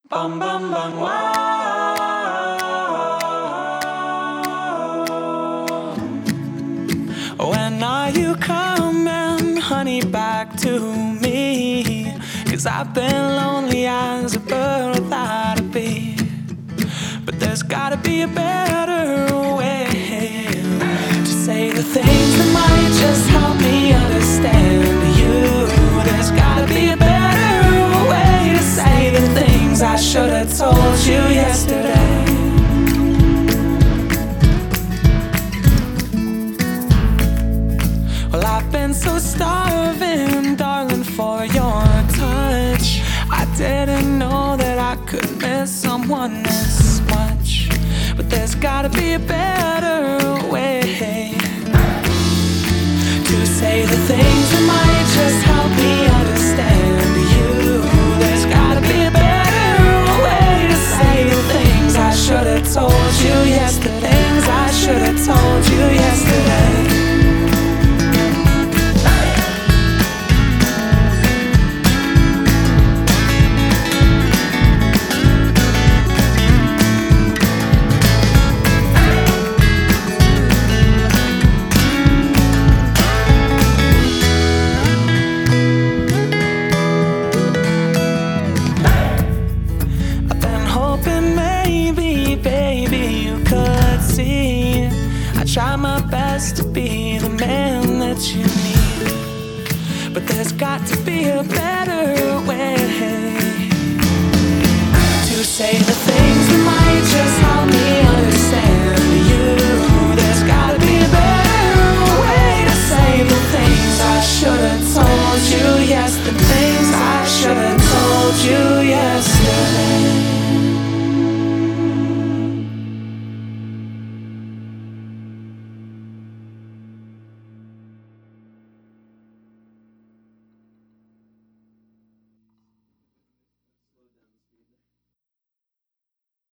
Bum bum bum wow. When are you coming, honey, back to me? 'Cause I've been lonely as a bird without a bee. But there's gotta be a better way to say the things that might just help me understand you. There's gotta be a better way to say the things I should have told you yesterday. Well, I've been so starving, darling, for your touch. I didn't know that I could miss someone this much. But there's gotta be a better way to say the things that might just help me understand you. There's gotta be a better way to say the things I should have told you yesterday. Things I should have told you yesterday. Try my best to be the man that you need, but there's got to be a better way